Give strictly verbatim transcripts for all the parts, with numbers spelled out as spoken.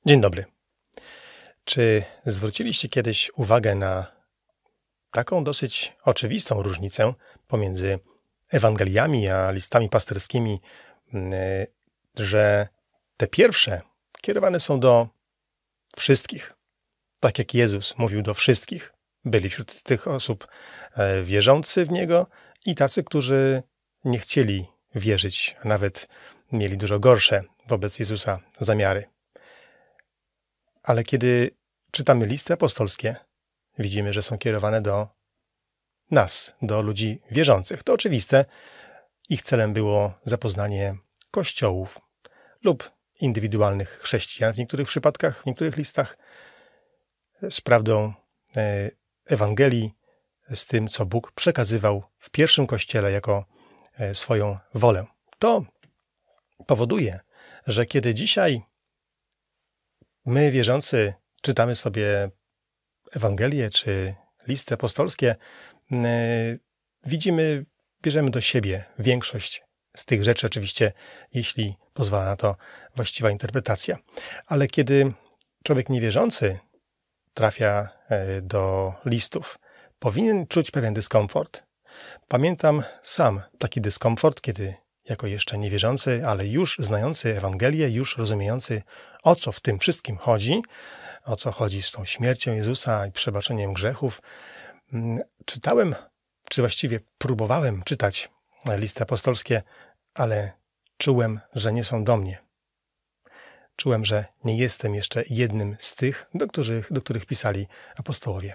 Dzień dobry. Czy zwróciliście kiedyś uwagę na taką dosyć oczywistą różnicę pomiędzy Ewangeliami a listami pasterskimi, że te pierwsze kierowane są do wszystkich, tak jak Jezus mówił do wszystkich. Byli wśród tych osób wierzący w Niego i tacy, którzy nie chcieli wierzyć, a nawet mieli dużo gorsze wobec Jezusa zamiary. Ale kiedy czytamy listy apostolskie, widzimy, że są kierowane do nas, do ludzi wierzących. To oczywiste. Ich celem było zapoznanie kościołów lub indywidualnych chrześcijan w niektórych przypadkach, w niektórych listach z prawdą Ewangelii, z tym, co Bóg przekazywał w pierwszym kościele jako swoją wolę. To powoduje, że kiedy dzisiaj my, wierzący, czytamy sobie Ewangelię czy listy apostolskie, widzimy, bierzemy do siebie większość z tych rzeczy, oczywiście, jeśli pozwala na to właściwa interpretacja. Ale kiedy człowiek niewierzący trafia do listów, powinien czuć pewien dyskomfort. Pamiętam sam taki dyskomfort, kiedy jako jeszcze niewierzący, ale już znający Ewangelię, już rozumiejący, o co w tym wszystkim chodzi, o co chodzi z tą śmiercią Jezusa i przebaczeniem grzechów, czytałem, czy właściwie próbowałem czytać listy apostolskie, ale czułem, że nie są do mnie. Czułem, że nie jestem jeszcze jednym z tych, do których, do których pisali apostołowie.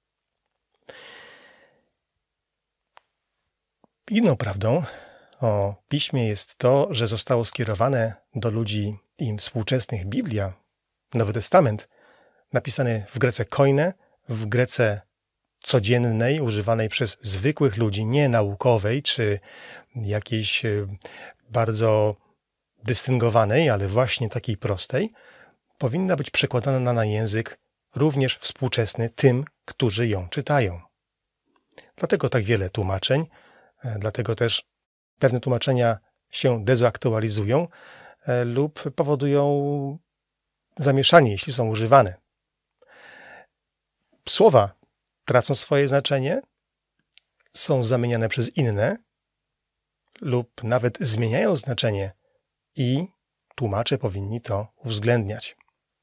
Inną prawdą o Piśmie jest to, że zostało skierowane do ludzi im współczesnych. Biblia, Nowy Testament, napisany w grece koine, w grece codziennej, używanej przez zwykłych ludzi, nie naukowej czy jakiejś bardzo dystyngowanej, ale właśnie takiej prostej, powinna być przekładana na język również współczesny tym, którzy ją czytają. Dlatego tak wiele tłumaczeń, dlatego też pewne tłumaczenia się dezaktualizują lub powodują zamieszanie, jeśli są używane. Słowa tracą swoje znaczenie, są zamieniane przez inne lub nawet zmieniają znaczenie i tłumacze powinni to uwzględniać.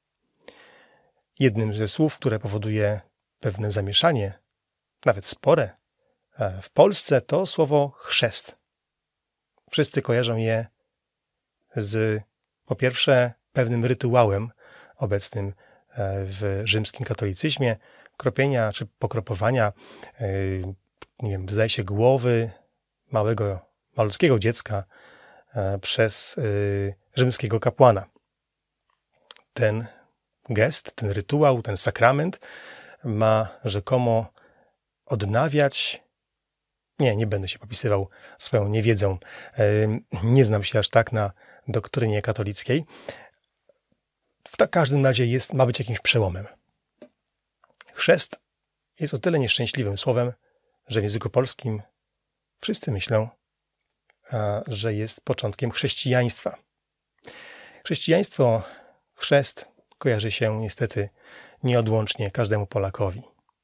Jednym ze słów, które powoduje pewne zamieszanie, nawet spore, w Polsce to słowo chrzest. Wszyscy kojarzą je z, po pierwsze, pewnym rytuałem obecnym w rzymskim katolicyzmie, kropienia czy pokropowania, nie wiem, zdaje się, głowy małego, malutkiego dziecka przez rzymskiego kapłana. Ten gest, ten rytuał, ten sakrament ma rzekomo odnawiać. Nie, nie będę się popisywał swoją niewiedzą. Nie znam się aż tak na doktrynie katolickiej. W każdym razie jest, ma być jakimś przełomem. Chrzest jest o tyle nieszczęśliwym słowem, że w języku polskim wszyscy myślą, że jest początkiem chrześcijaństwa. Chrześcijaństwo, chrzest kojarzy się niestety nieodłącznie każdemu Polakowi.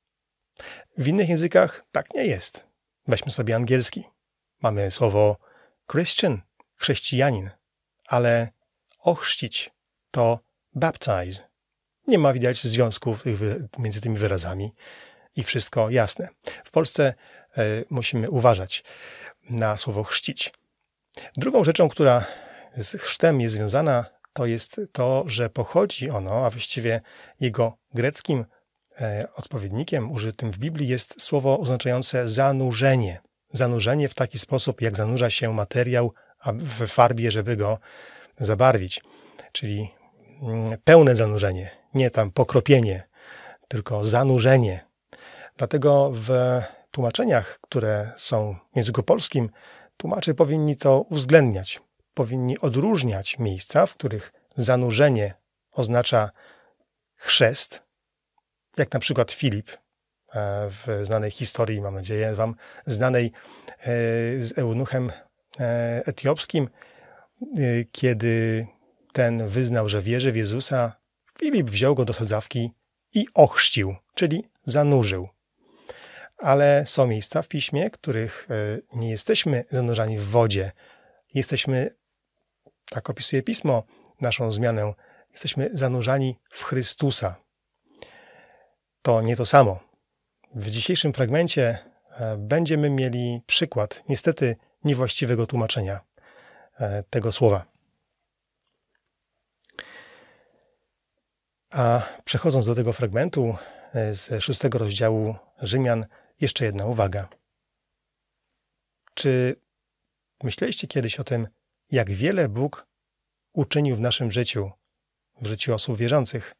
W innych językach tak nie jest. Weźmy sobie angielski. Mamy słowo Christian, chrześcijanin, ale ochrzcić to baptize. Nie ma widać związków między tymi wyrazami i wszystko jasne. W Polsce y, musimy uważać na słowo chrzcić. Drugą rzeczą, która z chrztem jest związana, to jest to, że pochodzi ono, a właściwie jego greckim odpowiednikiem użytym w Biblii jest słowo oznaczające zanurzenie. Zanurzenie w taki sposób, jak zanurza się materiał w farbie, żeby go zabarwić. Czyli pełne zanurzenie, nie tam pokropienie, tylko zanurzenie. Dlatego w tłumaczeniach, które są w języku polskim, tłumacze powinni to uwzględniać. Powinni odróżniać miejsca, w których zanurzenie oznacza chrzest, jak na przykład Filip w znanej historii, mam nadzieję wam, znanej z eunuchem etiopskim, kiedy ten wyznał, że wierzy w Jezusa, Filip wziął go do sadzawki i ochrzcił, czyli zanurzył. Ale są miejsca w Piśmie, których nie jesteśmy zanurzani w wodzie. Jesteśmy, tak opisuje Pismo naszą zmianę, jesteśmy zanurzani w Chrystusa. To nie to samo. W dzisiejszym fragmencie będziemy mieli przykład, niestety, niewłaściwego tłumaczenia tego słowa. A przechodząc do tego fragmentu z szóstego rozdziału Rzymian, jeszcze jedna uwaga. Czy myśleliście kiedyś o tym, jak wiele Bóg uczynił w naszym życiu, w życiu osób wierzących,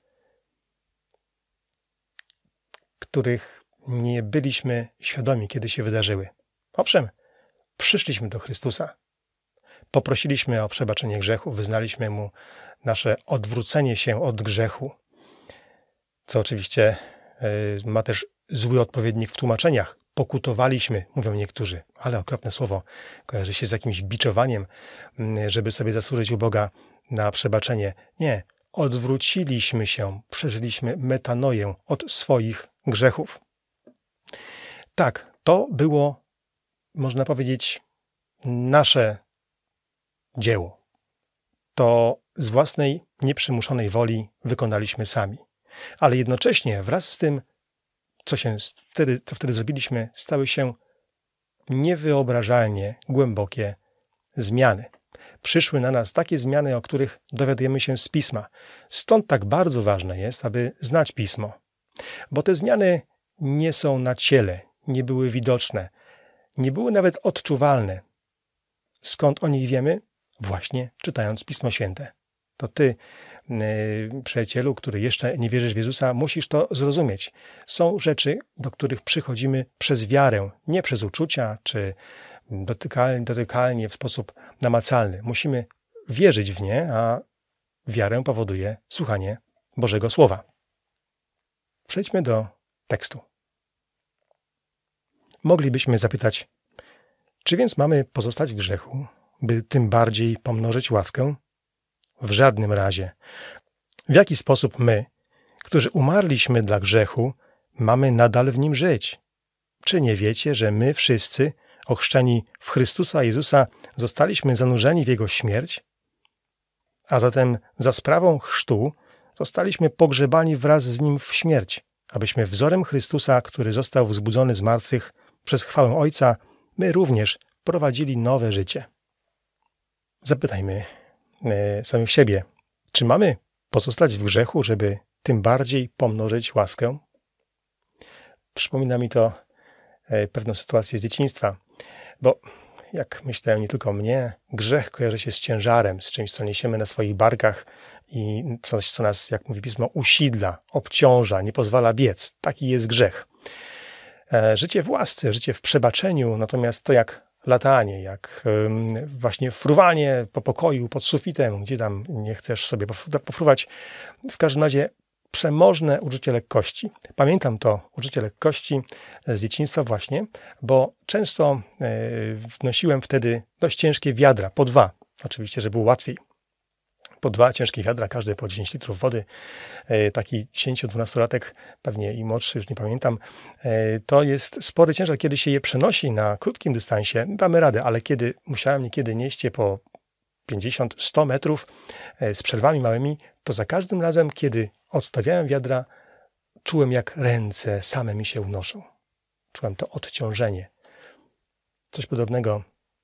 których nie byliśmy świadomi, kiedy się wydarzyły? Owszem, przyszliśmy do Chrystusa. Poprosiliśmy o przebaczenie grzechu, wyznaliśmy Mu nasze odwrócenie się od grzechu, co oczywiście y, ma też zły odpowiednik w tłumaczeniach. Pokutowaliśmy, mówią niektórzy, ale okropne słowo kojarzy się z jakimś biczowaniem, żeby sobie zasłużyć u Boga na przebaczenie. Nie, odwróciliśmy się, przeżyliśmy metanoję od swoich grzechów. Tak, to było, można powiedzieć, nasze dzieło. To z własnej, nieprzymuszonej woli wykonaliśmy sami. Ale jednocześnie wraz z tym, co się wtedy, co wtedy zrobiliśmy, stały się niewyobrażalnie głębokie zmiany. Przyszły na nas takie zmiany, o których dowiadujemy się z Pisma. Stąd tak bardzo ważne jest, aby znać Pismo. Bo te zmiany nie są na ciele, nie były widoczne, nie były nawet odczuwalne. Skąd o nich wiemy? Właśnie czytając Pismo Święte. To ty, yy, przyjacielu, który jeszcze nie wierzysz w Jezusa, musisz to zrozumieć. Są rzeczy, do których przychodzimy przez wiarę, nie przez uczucia, czy dotykalnie, dotykalnie w sposób namacalny. Musimy wierzyć w nie, a wiarę powoduje słuchanie Bożego Słowa. Przejdźmy do tekstu. Moglibyśmy zapytać, czy więc mamy pozostać w grzechu, by tym bardziej pomnożyć łaskę? W żadnym razie. W jaki sposób my, którzy umarliśmy dla grzechu, mamy nadal w nim żyć? Czy nie wiecie, że my wszyscy, ochrzczeni w Chrystusa Jezusa, zostaliśmy zanurzeni w Jego śmierć? A zatem za sprawą chrztu zostaliśmy pogrzebani wraz z Nim w śmierć, abyśmy wzorem Chrystusa, który został wzbudzony z martwych przez chwałę Ojca, my również prowadzili nowe życie. Zapytajmy e, samych siebie, czy mamy pozostać w grzechu, żeby tym bardziej pomnożyć łaskę? Przypomina mi to e, pewną sytuację z dzieciństwa, bo jak myślę, nie tylko mnie, grzech kojarzy się z ciężarem, z czymś, co niesiemy na swoich barkach i coś, co nas, jak mówi Pismo, usidla, obciąża, nie pozwala biec. Taki jest grzech. E, życie w łasce, życie w przebaczeniu, natomiast to jak latanie, jak um, właśnie fruwanie po pokoju, pod sufitem, gdzie tam nie chcesz sobie pofruwać. W każdym razie przemożne uczucie lekkości. Pamiętam to uczucie lekkości z dzieciństwa właśnie, bo często y, wnosiłem wtedy dość ciężkie wiadra, po dwa. Oczywiście, żeby było łatwiej. Po dwa ciężkie wiadra, każde po dziesięć litrów wody. Y, taki dziesięcio-dwunastolatek, pewnie i młodszy, już nie pamiętam, y, to jest spory ciężar. Kiedy się je przenosi na krótkim dystansie, damy radę, ale kiedy musiałem niekiedy nieść je po pięćdziesiąt sto metrów y, z przerwami małymi, to za każdym razem, kiedy odstawiałem wiadra, czułem, jak ręce same mi się unoszą. Czułem to odciążenie. Coś podobnego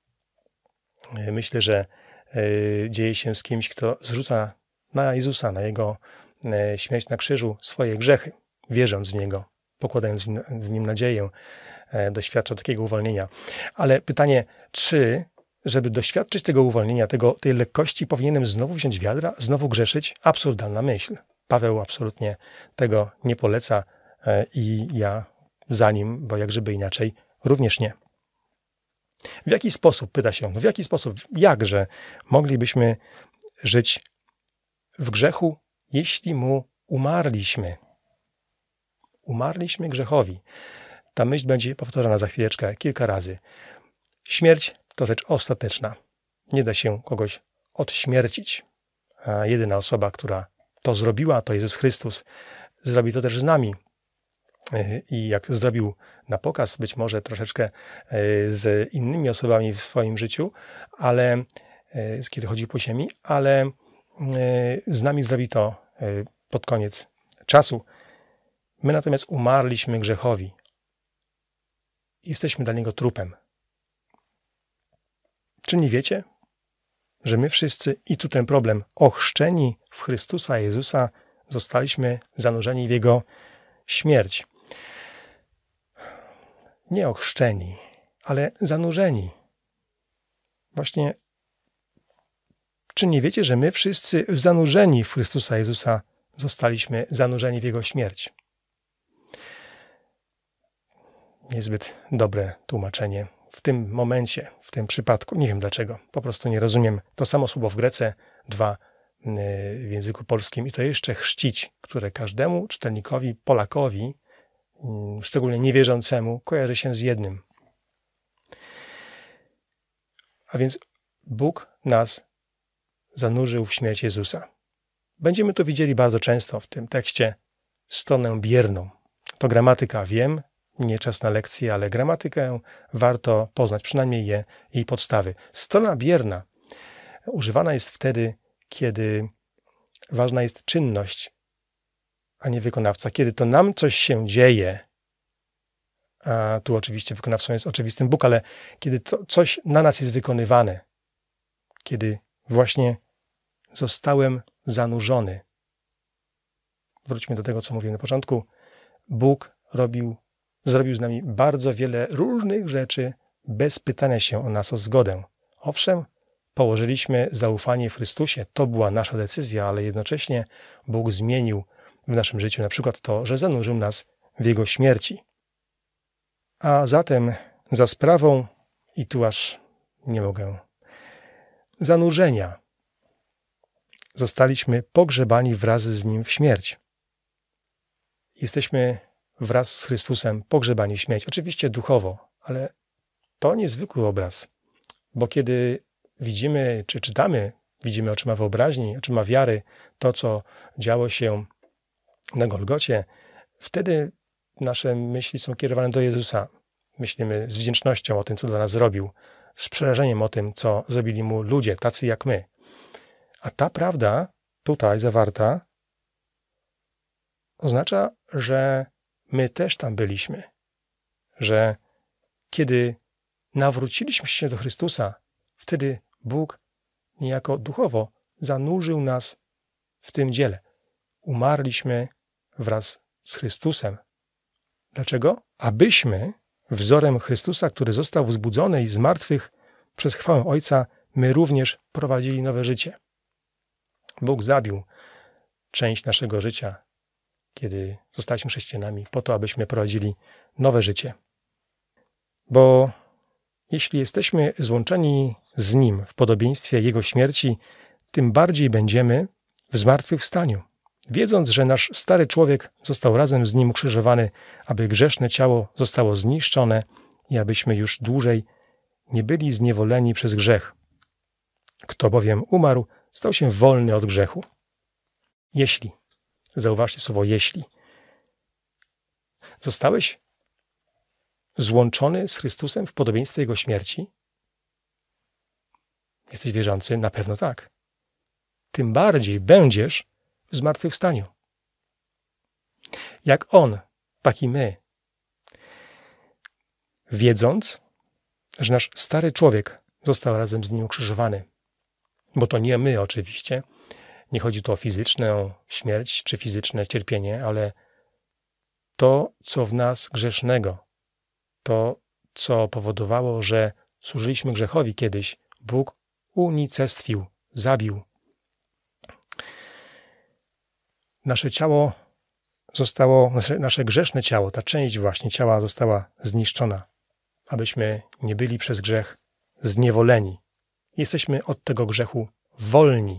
y, myślę, że y, dzieje się z kimś, kto zrzuca na Jezusa, na Jego y, śmierć na krzyżu swoje grzechy, wierząc w Niego, pokładając w nim, w nim nadzieję, y, doświadcza takiego uwolnienia. Ale pytanie, czy żeby doświadczyć tego uwolnienia, tego, tej lekkości, powinienem znowu wziąć wiadra, znowu grzeszyć? Absurdalna myśl. Paweł absolutnie tego nie poleca i ja za nim, bo jak żeby inaczej, również nie. W jaki sposób, pyta się, no w jaki sposób, jakże moglibyśmy żyć w grzechu, jeśli mu umarliśmy? Umarliśmy grzechowi. Ta myśl będzie powtarzana za chwileczkę kilka razy. Śmierć to rzecz ostateczna. Nie da się kogoś odśmiercić. A jedyna osoba, która to zrobiła, to Jezus Chrystus, zrobi to też z nami. I jak zrobił na pokaz, być może troszeczkę z innymi osobami w swoim życiu, ale kiedy chodzi po ziemi, ale z nami zrobi to pod koniec czasu. My natomiast umarliśmy grzechowi. Jesteśmy dla niego trupem. Czy nie wiecie, że my wszyscy, i tu ten problem, ochrzczeni w Chrystusa Jezusa, zostaliśmy zanurzeni w Jego śmierć. Nie ochrzczeni, ale zanurzeni. Właśnie, czy nie wiecie, że my wszyscy zanurzeni w Chrystusa Jezusa zostaliśmy zanurzeni w Jego śmierć? Niezbyt dobre tłumaczenie w tym momencie, w tym przypadku. Nie wiem dlaczego, po prostu nie rozumiem. To samo słowo w Grece, dwa w języku polskim i to jeszcze chrzcić, które każdemu czytelnikowi, Polakowi, szczególnie niewierzącemu, kojarzy się z jednym. A więc Bóg nas zanurzył w śmierć Jezusa. Będziemy to widzieli bardzo często w tym tekście stronę bierną. To gramatyka, wiem, nie czas na lekcję, ale gramatykę warto poznać, przynajmniej je, jej podstawy. Strona bierna używana jest wtedy, kiedy ważna jest czynność, a nie wykonawca. Kiedy to nam coś się dzieje, a tu oczywiście wykonawcą jest oczywistym Bóg, ale kiedy to coś na nas jest wykonywane, kiedy właśnie zostałem zanurzony. Wróćmy do tego, co mówiłem na początku. Bóg robił, zrobił z nami bardzo wiele różnych rzeczy bez pytania się o nas o zgodę. Owszem, położyliśmy zaufanie w Chrystusie, to była nasza decyzja, ale jednocześnie Bóg zmienił w naszym życiu na przykład to, że zanurzył nas w Jego śmierci. A zatem za sprawą, i tu aż nie mogę, zanurzenia zostaliśmy pogrzebani wraz z Nim w śmierć. Jesteśmy wraz z Chrystusem pogrzebani w śmierć. Oczywiście duchowo, ale to niezwykły obraz, bo kiedy widzimy, czy czytamy, widzimy oczyma wyobraźni, oczyma wiary, to, co działo się na Golgocie, wtedy nasze myśli są kierowane do Jezusa. Myślimy z wdzięcznością o tym, co dla nas zrobił, z przerażeniem o tym, co zrobili Mu ludzie, tacy jak my. A ta prawda, tutaj zawarta, oznacza, że my też tam byliśmy. Że kiedy nawróciliśmy się do Chrystusa, wtedy Bóg niejako duchowo zanurzył nas w tym dziele. Umarliśmy wraz z Chrystusem. Dlaczego? Abyśmy wzorem Chrystusa, który został wzbudzony i z martwych przez chwałę Ojca, my również prowadzili nowe życie. Bóg zabił część naszego życia, kiedy zostaliśmy chrześcijanami, po to, abyśmy prowadzili nowe życie. Bo jeśli jesteśmy złączeni z Nim w podobieństwie Jego śmierci, tym bardziej będziemy w zmartwychwstaniu, wiedząc, że nasz stary człowiek został razem z Nim ukrzyżowany, aby grzeszne ciało zostało zniszczone i abyśmy już dłużej nie byli zniewoleni przez grzech. Kto bowiem umarł, stał się wolny od grzechu. Jeśli, zauważcie słowo jeśli, zostałeś złączony z Chrystusem w podobieństwie Jego śmierci, jesteś wierzący? Na pewno tak. Tym bardziej będziesz w zmartwychwstaniu. Jak On, tak i my. Wiedząc, że nasz stary człowiek został razem z Nim ukrzyżowany. Bo to nie my oczywiście. Nie chodzi tu o fizyczną śmierć czy fizyczne cierpienie, ale to, co w nas grzesznego, to, co powodowało, że służyliśmy grzechowi kiedyś, Bóg unicestwił, zabił. Nasze ciało zostało, nasze, nasze grzeszne ciało, ta część właśnie ciała została zniszczona, abyśmy nie byli przez grzech zniewoleni. Jesteśmy od tego grzechu wolni.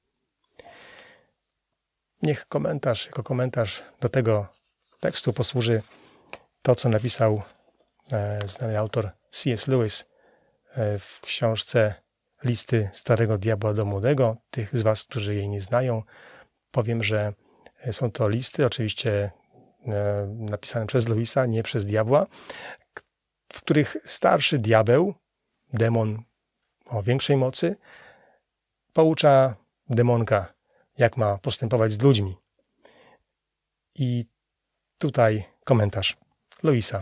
Niech komentarz, jako komentarz do tego tekstu posłuży to, co napisał e, znany autor C S Lewis e, w książce Listy Starego Diabła do Młodego. Tych z was, którzy jej nie znają, powiem, że są to listy, oczywiście napisane przez Lewisa, nie przez diabła, w których starszy diabeł, demon o większej mocy, poucza demonka, jak ma postępować z ludźmi. I tutaj komentarz Lewisa.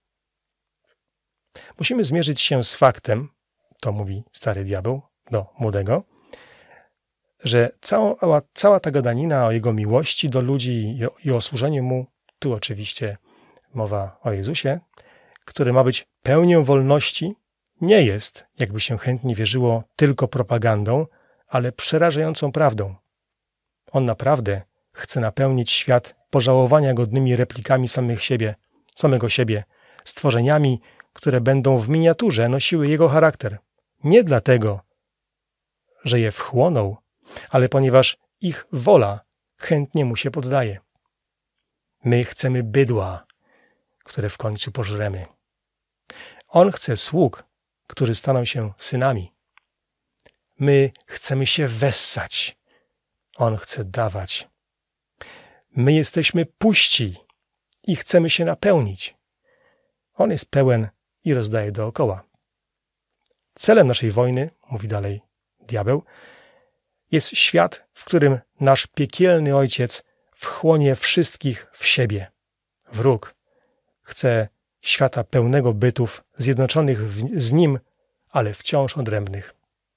Musimy zmierzyć się z faktem, to mówi stary diabeł do młodego, że cała, cała ta gadanina o jego miłości do ludzi i o służeniu mu, tu oczywiście mowa o Jezusie, który ma być pełnią wolności, nie jest, jakby się chętnie wierzyło, tylko propagandą, ale przerażającą prawdą. On naprawdę chce napełnić świat pożałowania godnymi replikami samych siebie, samego siebie, stworzeniami, które będą w miniaturze nosiły jego charakter. Nie dlatego, że je wchłonął, ale ponieważ ich wola chętnie mu się poddaje. My chcemy bydła, które w końcu pożremy. On chce sług, którzy staną się synami. My chcemy się wessać. On chce dawać. My jesteśmy puści i chcemy się napełnić. On jest pełen i rozdaje dookoła. Celem naszej wojny, mówi dalej diabeł, jest świat, w którym nasz piekielny ojciec wchłonie wszystkich w siebie. Wróg chce świata pełnego bytów, zjednoczonych w, z nim, ale wciąż odrębnych.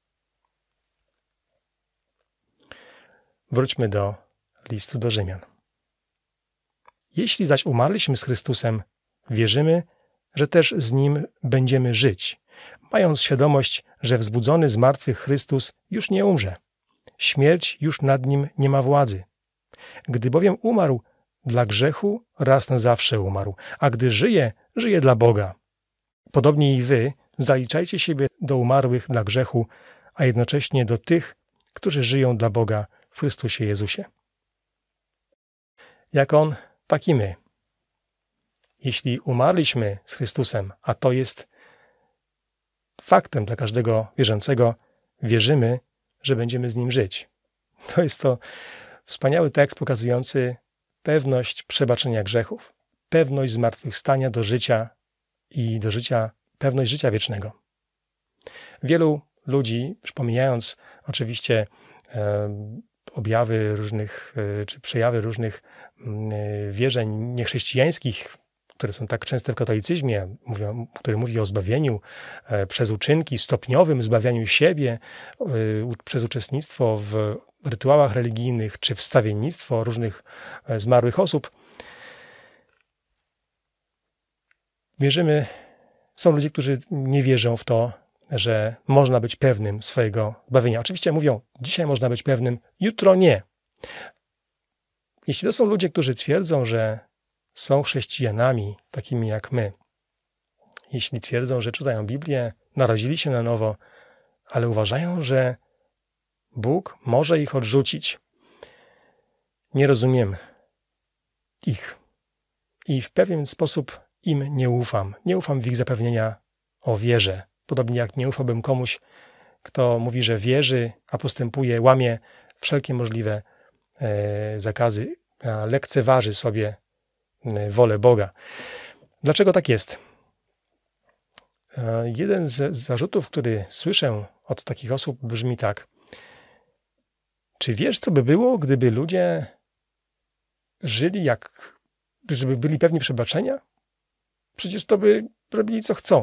Wróćmy do listu do Rzymian. Jeśli zaś umarliśmy z Chrystusem, wierzymy, że też z Nim będziemy żyć, mając świadomość, że wzbudzony z martwych Chrystus już nie umrze. Śmierć już nad Nim nie ma władzy. Gdy bowiem umarł dla grzechu, raz na zawsze umarł, a gdy żyje, żyje dla Boga. Podobnie i wy zaliczajcie siebie do umarłych dla grzechu, a jednocześnie do tych, którzy żyją dla Boga w Chrystusie Jezusie. Jak On, tak i my. Jeśli umarliśmy z Chrystusem, a to jest faktem dla każdego wierzącego, wierzymy, że będziemy z Nim żyć. To jest to wspaniały tekst pokazujący pewność przebaczenia grzechów, pewność zmartwychwstania do życia i do życia, pewność życia wiecznego. Wielu ludzi, już pomijając oczywiście e, objawy różnych, e, czy przejawy różnych e, wierzeń niechrześcijańskich, które są tak częste w katolicyzmie, mówią, który mówi o zbawieniu e, przez uczynki, stopniowym zbawianiu siebie, e, przez uczestnictwo w rytuałach religijnych, czy wstawiennictwo różnych e, zmarłych osób. Wierzymy, są ludzie, którzy nie wierzą w to, że można być pewnym swojego zbawienia. Oczywiście mówią, dzisiaj można być pewnym, jutro nie. Jeśli to są ludzie, którzy twierdzą, że są chrześcijanami takimi jak my, jeśli twierdzą, że czytają Biblię, narodzili się na nowo, ale uważają, że Bóg może ich odrzucić, nie rozumiem ich i w pewien sposób im nie ufam. Nie ufam w ich zapewnienia o wierze. Podobnie jak nie ufałbym komuś, kto mówi, że wierzy, a postępuje, łamie wszelkie możliwe e, zakazy, a lekceważy sobie e, wolę Boga. Dlaczego tak jest? E, jeden z zarzutów, który słyszę od takich osób, brzmi tak. Czy wiesz, co by było, gdyby ludzie żyli jak, żeby byli pewni przebaczenia? Przecież to by robili, co chcą.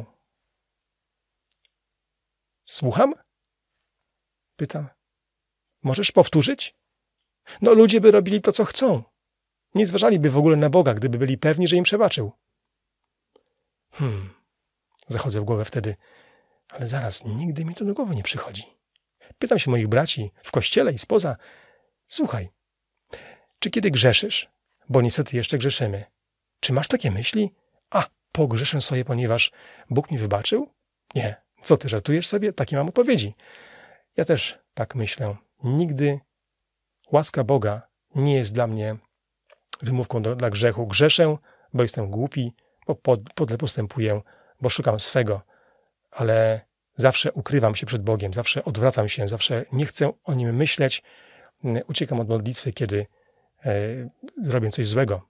Słucham? Pytam. Możesz powtórzyć? No ludzie by robili to, co chcą. Nie zważaliby w ogóle na Boga, gdyby byli pewni, że im przebaczył. Hmm. Zachodzę w głowę wtedy. Ale zaraz, nigdy mi to do głowy nie przychodzi. Pytam się moich braci w kościele i spoza. Słuchaj, czy kiedy grzeszysz, bo niestety jeszcze grzeszymy, czy masz takie myśli? A, pogrzeszę sobie, ponieważ Bóg mi wybaczył? Nie. Co ty, żartujesz sobie? Takie mam odpowiedzi. Ja też tak myślę. Nigdy łaska Boga nie jest dla mnie wymówką do, dla grzechu. Grzeszę, bo jestem głupi, bo pod, podle postępuję, bo szukam swego, ale zawsze ukrywam się przed Bogiem, zawsze odwracam się, zawsze nie chcę o Nim myśleć, uciekam od modlitwy, kiedy e, zrobię coś złego.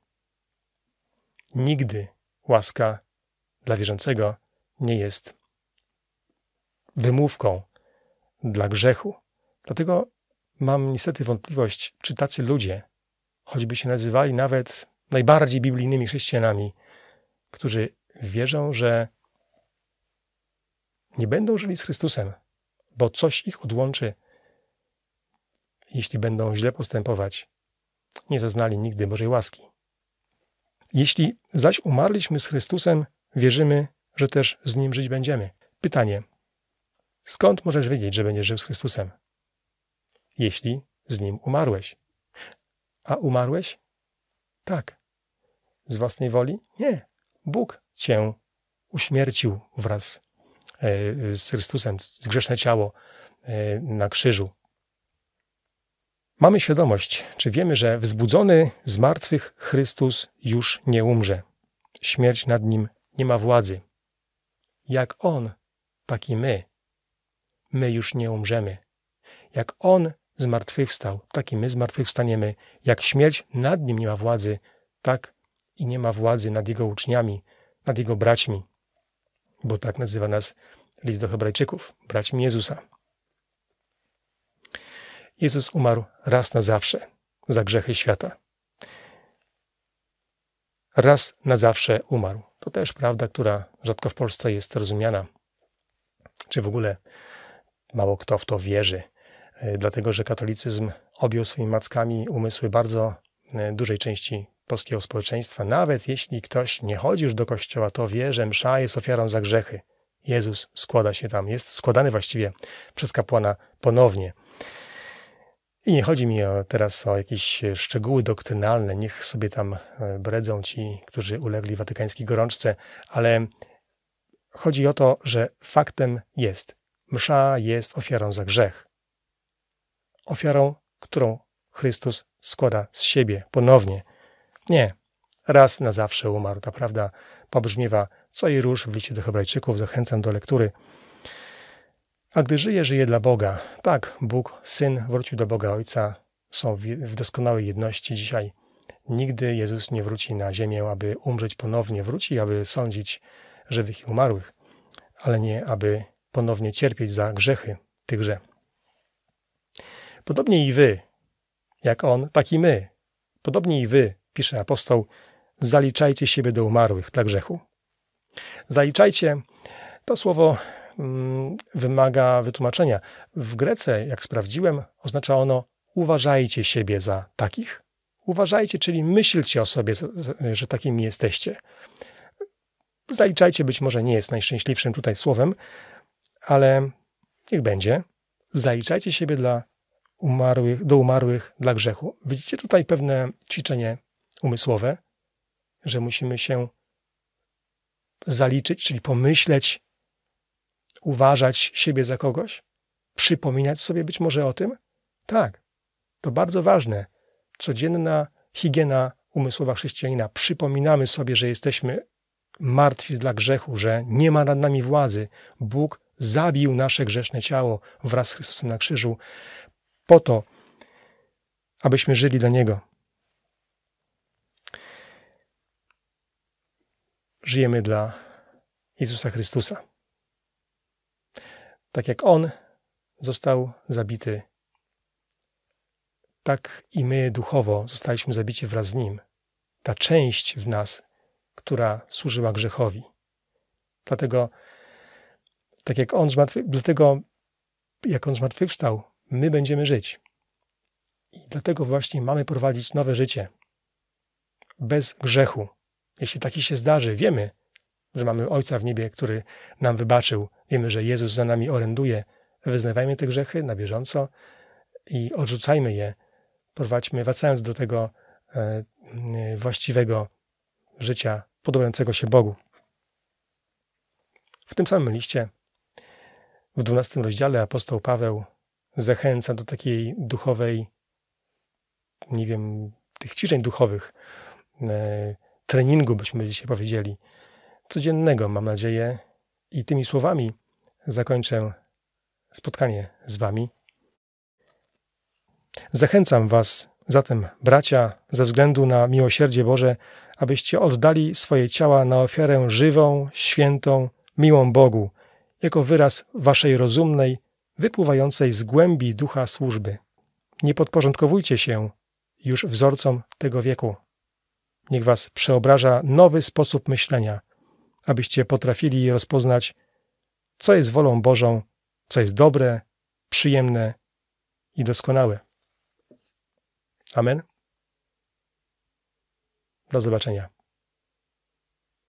Nigdy łaska dla wierzącego nie jest wymówką dla grzechu. Dlatego mam niestety wątpliwość, czy tacy ludzie, choćby się nazywali nawet najbardziej biblijnymi chrześcijanami, którzy wierzą, że nie będą żyli z Chrystusem, bo coś ich odłączy, jeśli będą źle postępować, nie zaznali nigdy Bożej łaski. Jeśli zaś umarliśmy z Chrystusem, wierzymy, że też z Nim żyć będziemy. Pytanie: skąd możesz wiedzieć, że będziesz żył z Chrystusem? Jeśli z Nim umarłeś. A umarłeś? Tak. Z własnej woli? Nie. Bóg cię uśmiercił wraz z Chrystusem, z grzeszne ciało na krzyżu. Mamy świadomość, czy wiemy, że wzbudzony z martwych Chrystus już nie umrze. Śmierć nad Nim nie ma władzy. Jak On, tak i my. My już nie umrzemy. Jak On zmartwychwstał, tak i my zmartwychwstaniemy. Jak śmierć nad Nim nie ma władzy, tak i nie ma władzy nad Jego uczniami, nad Jego braćmi. Bo tak nazywa nas list do Hebrajczyków, braćmi Jezusa. Jezus umarł raz na zawsze za grzechy świata. Raz na zawsze umarł. To też prawda, która rzadko w Polsce jest rozumiana. Czy w ogóle mało kto w to wierzy. Dlatego, że katolicyzm objął swoimi mackami umysły bardzo dużej części polskiego społeczeństwa. Nawet jeśli ktoś nie chodzi już do kościoła, to wie, że msza jest ofiarą za grzechy. Jezus składa się tam, jest składany właściwie przez kapłana ponownie. I nie chodzi mi o, teraz o jakieś szczegóły doktrynalne, niech sobie tam bredzą ci, którzy ulegli watykańskiej gorączce, ale chodzi o to, że faktem jest, msza jest ofiarą za grzech. Ofiarą, którą Chrystus składa z siebie ponownie. Nie, raz na zawsze umarł. Ta prawda pobrzmiewa co i róż w liście do Hebrajczyków. Zachęcam do lektury. A gdy żyje, żyje dla Boga. Tak, Bóg, Syn wrócił do Boga Ojca. Są w doskonałej jedności dzisiaj. Nigdy Jezus nie wróci na ziemię, aby umrzeć ponownie. Wróci, aby sądzić żywych i umarłych, ale nie, aby ponownie cierpieć za grzechy tychże. Podobnie i wy, jak On, tak i my. Podobnie i wy, pisze apostoł, zaliczajcie siebie do umarłych dla grzechu. Zaliczajcie, to słowo mm, wymaga wytłumaczenia. W Grece, jak sprawdziłem, oznacza ono uważajcie siebie za takich. Uważajcie, czyli myślcie o sobie, że takimi jesteście. Zaliczajcie być może nie jest najszczęśliwszym tutaj słowem, ale niech będzie. Zaliczajcie siebie dla umarłych, do umarłych dla grzechu. Widzicie tutaj pewne ćwiczenie umysłowe, że musimy się zaliczyć, czyli pomyśleć, uważać siebie za kogoś, przypominać sobie być może o tym. Tak, to bardzo ważne. Codzienna higiena umysłowa chrześcijanina. Przypominamy sobie, że jesteśmy martwi dla grzechu, że nie ma nad nami władzy. Bóg zabił nasze grzeszne ciało wraz z Chrystusem na krzyżu po to, abyśmy żyli dla Niego. Żyjemy dla Jezusa Chrystusa. Tak jak On został zabity, tak i my duchowo zostaliśmy zabici wraz z Nim. Ta część w nas, która służyła grzechowi. Dlatego, tak jak On zmartwy, dlatego jak On zmartwychwstał, my będziemy żyć. I dlatego właśnie mamy prowadzić nowe życie. Bez grzechu. Jeśli taki się zdarzy, wiemy, że mamy Ojca w niebie, który nam wybaczył. Wiemy, że Jezus za nami oręduje. Wyznawajmy te grzechy na bieżąco i odrzucajmy je. Prowadźmy, wracając do tego e, właściwego życia podobającego się Bogu. W tym samym liście, w dwunastym rozdziale, apostoł Paweł zachęca do takiej duchowej, nie wiem, tych ćwiczeń duchowych, e, treningu, byśmy dzisiaj powiedzieli, codziennego, mam nadzieję. I tymi słowami zakończę spotkanie z wami. Zachęcam was zatem, bracia, ze względu na miłosierdzie Boże, abyście oddali swoje ciała na ofiarę żywą, świętą, miłą Bogu, jako wyraz waszej rozumnej, wypływającej z głębi ducha służby. Nie podporządkowujcie się już wzorcom tego wieku. Niech was przeobraża nowy sposób myślenia, abyście potrafili rozpoznać, co jest wolą Bożą, co jest dobre, przyjemne i doskonałe. Amen. Do zobaczenia.